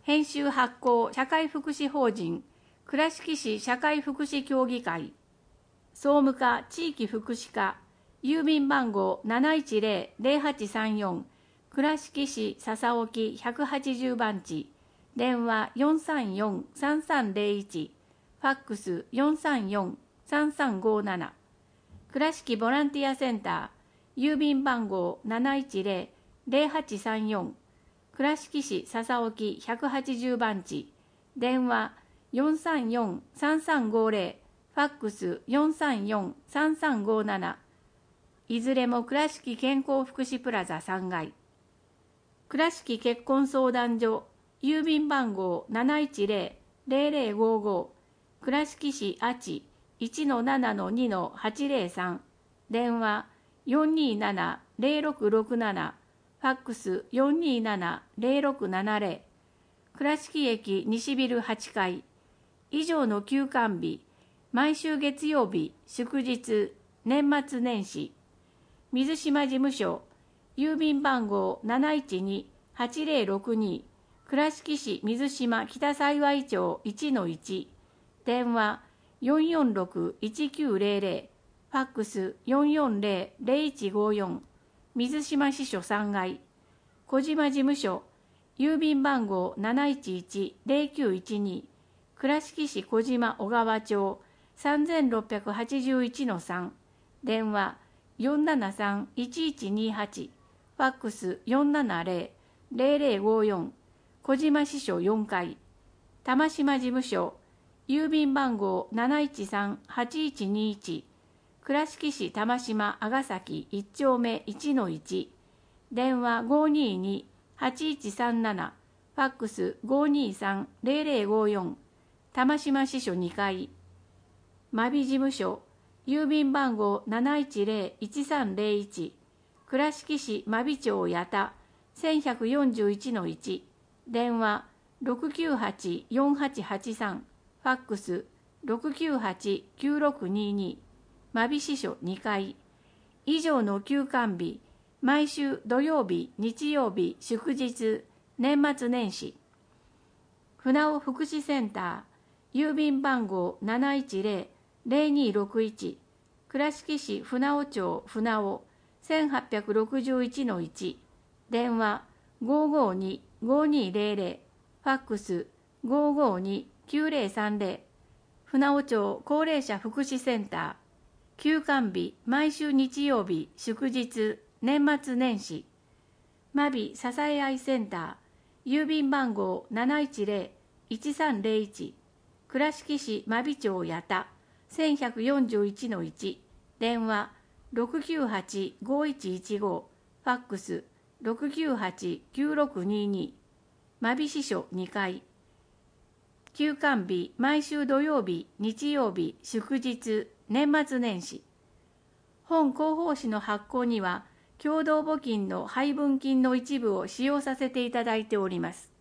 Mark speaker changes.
Speaker 1: 編集発行社会福祉法人倉敷市社会福祉協議会、総務課地域福祉課、郵便番号 710-0834 倉敷市笹沖180番地、電話434-3301、ファックス434-3357、倉敷ボランティアセンター、郵便番号 710-0834 倉敷市笹沖180番地、電話434-3350、ファックス434-3357、いずれも倉敷健康福祉プラザ3階。倉敷結婚相談所、郵便番号 710-0055 倉敷市阿智 1-7-2-803、電話427-0667、ファックス427-0670、倉敷駅西ビル8階。以上の休館日、毎週月曜日、祝日、年末年始。水島事務所、郵便番号 712-8062 倉敷市水島北幸町 1-1、電話446-1900、ファックス440-0154、水島支所3階。小島事務所、郵便番号 711-0912 倉敷市小島小川町 3681-3、電話473-1128、ファックス470-0054、小島支所4階。玉島事務所、郵便番号 713-8121 倉敷市玉島阿ヶ崎1丁目 1-1、電話522-8137、ファックス523-0054、玉島支所2階。真備事務所、郵便番号 710-1301 倉敷市真備町八田 1141-1、電話698-4883、ファックス698-9622、真備支所2階。以上の休館日、毎週土曜日、日曜日、祝日、年末年始。船尾福祉センター、郵便番号 710-0261 倉敷市船尾町船尾 1861-1、電話552-5200、ファックス552-9030、船尾町高齢者福祉センター、休館日、毎週日曜日、祝日、年末年始。真備ささえ合いセンター、郵便番号 710-1301 倉敷市真備町八田 1141-1、電話698-5115、ファックス698-9622、真備支所2階。休館日、毎週土曜日、日曜日、祝日、年末年始。本広報誌の発行には、共同募金の配分金の一部を使用させていただいております。